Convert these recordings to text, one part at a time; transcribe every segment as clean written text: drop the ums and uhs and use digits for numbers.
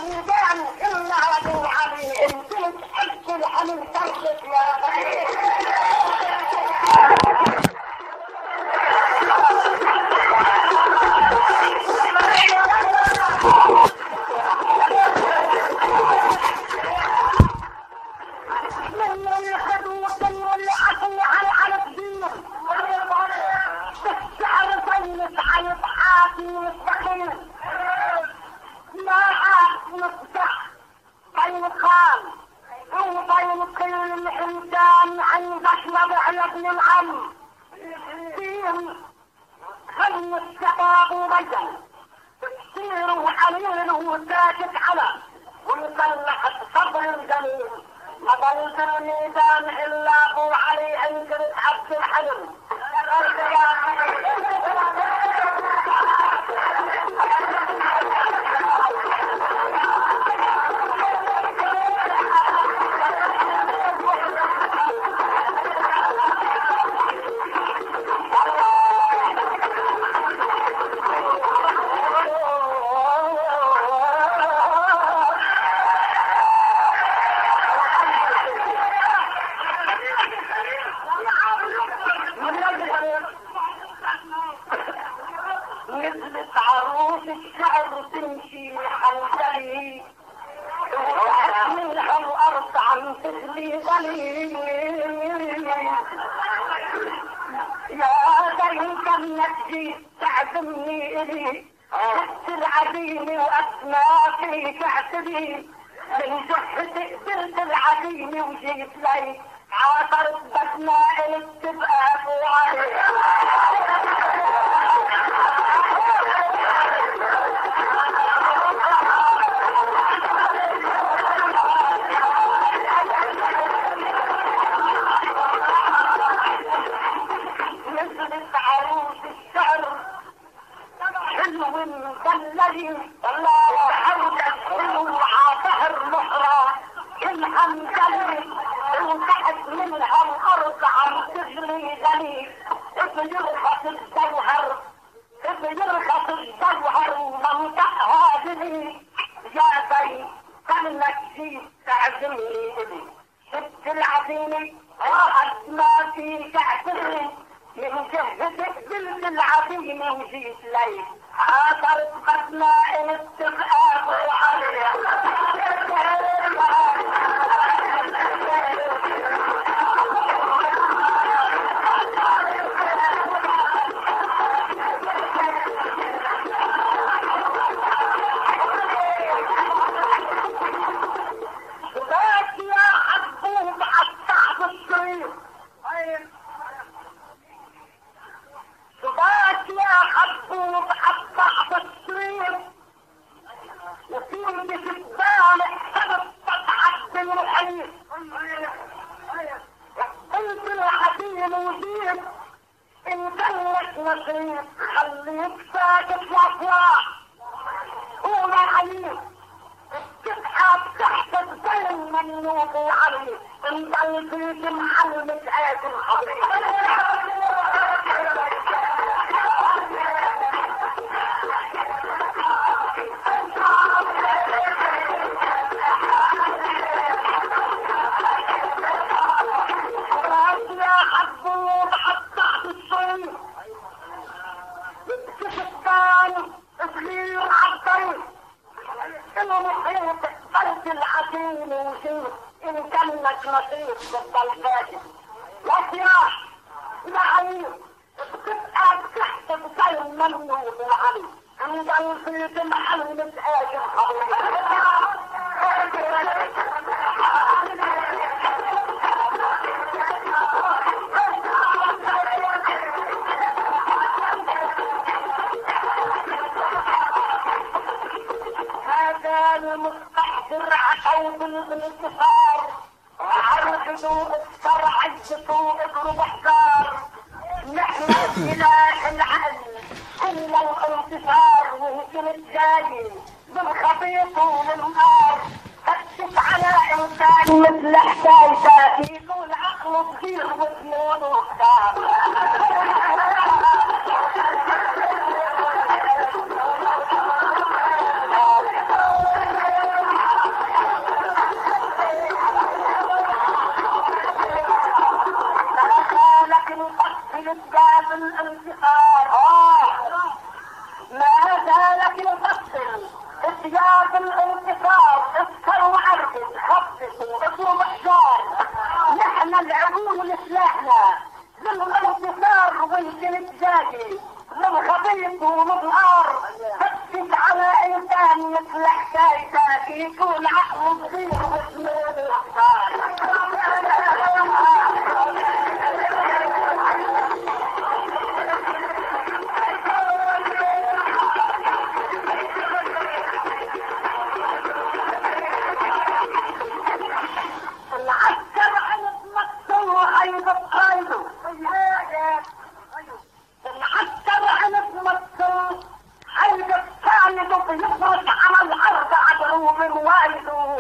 ميدان إلا وجه علي إن كنت حج الحمل تنشط يا غريب من يخدوا وكل اللي حصل على الدين الشعر طيب حيث حاكي مستقيم ما عاد مفتح طيب خان هو طيب كل الإنسان عندك نضع لابن العم دين خلي الشباب ورجل تصيروا حليل وساكت على ويصلح الصبر الجميل ما ضلت الميدان إلا أبو علي أنكر عبد الحلم نزلت عروس الشعر تمشي حنجلي وتحملها الأرض عن تغلي ظليل يا ذلك النجي تعزمني إلي تكسر عديمي وأسماكي تعتدي من جهة قدرت العديمي وجيت لي عاصرت بسماء التبقى فوعي نزلت عروس الشعر حلو مدلل الله حوجت حلو عطهر محرى كلها مدلل وتحت منها الارض عم تغلي غلي بيرخص الجوهر بيرخص الجوهر ومنطقها غلي يا بي خلك جيت تعزمني الي شفت العظيمي راحت ما في تعتري من جهة قلت العظيمي وجيت لي عاصرت بسماء الاستغاث وعليها خليك ساكت وافراح قول عليك تبحث تحت الظلم ممنوع عليك انت البيت محل متآكل العظيم وشيء إن كان لك نصيب بالضلفات وصياح العليم بتبقى تحت بطير ممنوع بالعلي عند الفيت محل متآجر هذا المستحضر عشوط بالانتصار وعرضوا الصرع الجسوء اضرب احجار نحن سلاح العقل كل الانتصار وهجم الجاي بالخطيط والنار فتشف على انسان مثل حكايته يقول عقله صغير وثمون وختار خففوا اطلب حجار. نحن العقول سلاحنا للانتصار ويمكن تجاهي للخبيث وللنار. فتش على انسان مثل حكايتك يكون عقله صغير وسنين الاخطار. يفرش على الارض عدو من والده.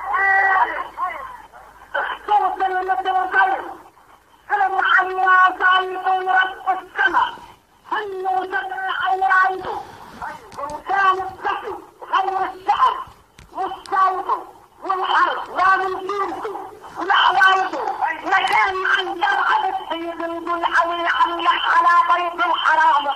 اخصوص المتوكل كلم على صايد رب السماء هنو سمع ورايده. انسان الذكي غير الشعر والصوت والحرب لا من جيلته ولا عوايده. مكان عند العبد سيد العلي علق على بيت الحرام.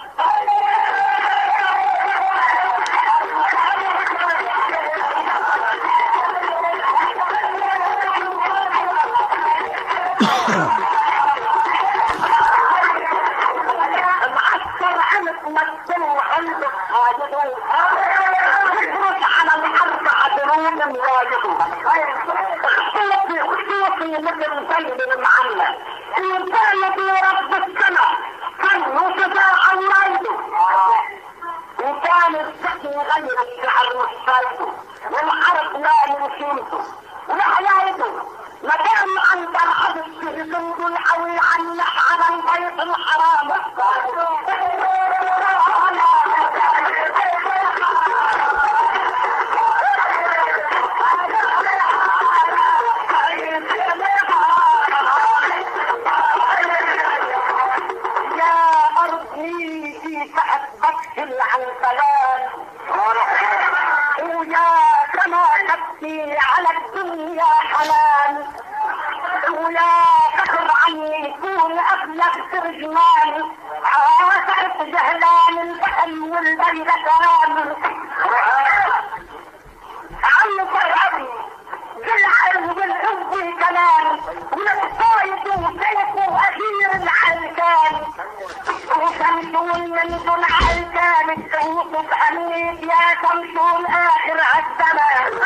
خصوصي مثل سيد المعلم إنسان رب السماء كان شفاعا رايده. وكان الذكي غير الشعر والصيد والحرب لا من شيمته وحياته. مكان عند العبد سيد العوي عن على البيت الحرام. عن فلان ويا كما تبكي على الدنيا حنان. ويا فخر عني يكون ابلغ ترجمان عاصرت جهلان البحل والبيت كلام. عم فرعبي بالعلم والحب كلام ونصايد وسيف واخير العلكان. وشمسون من دون علكان السوق بحنيت يا شمسون اخر عالزمان.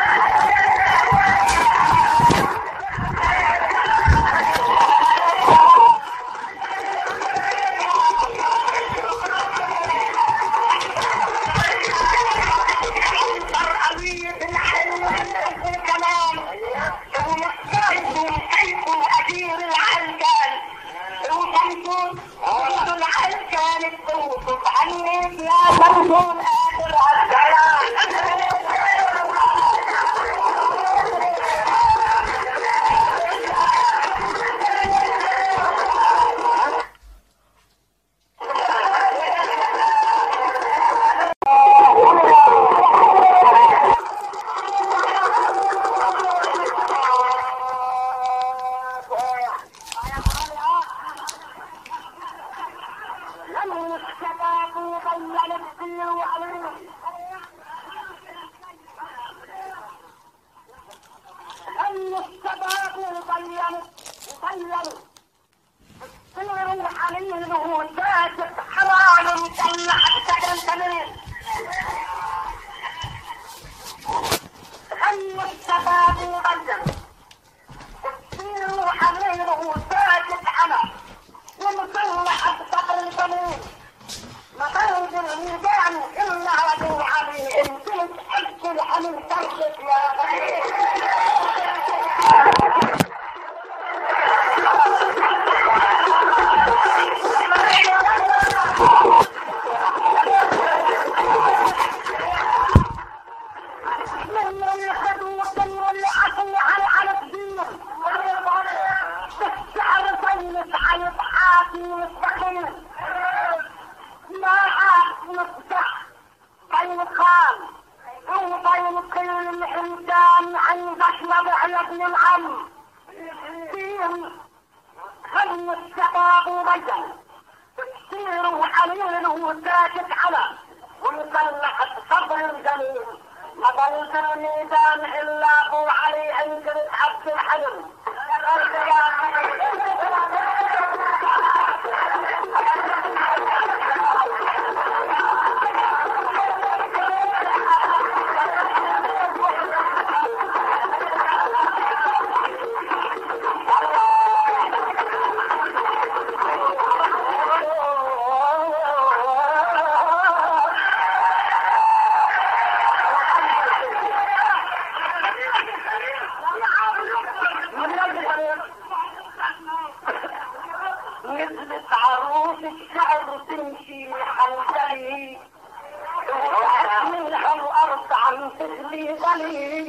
صبر جميل ما ضل في الميدان الا ابو علي انزلت عبد الحلم نزلت عروس الشعر تمشي حنجلي منها الارض عم تغلي غلي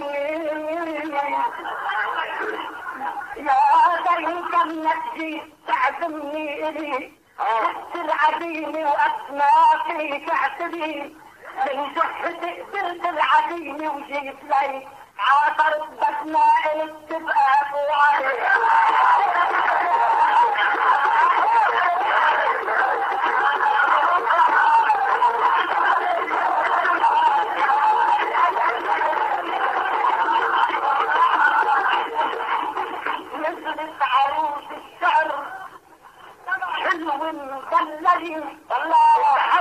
يا دري كم نجي تعزمني الي ست العديم واسماكي تعتدي من جحتي قبلت العديم وجيت لي عاصرت بسمائل تبقى فوعي نزلت عروس الشعر حلو مدلل والله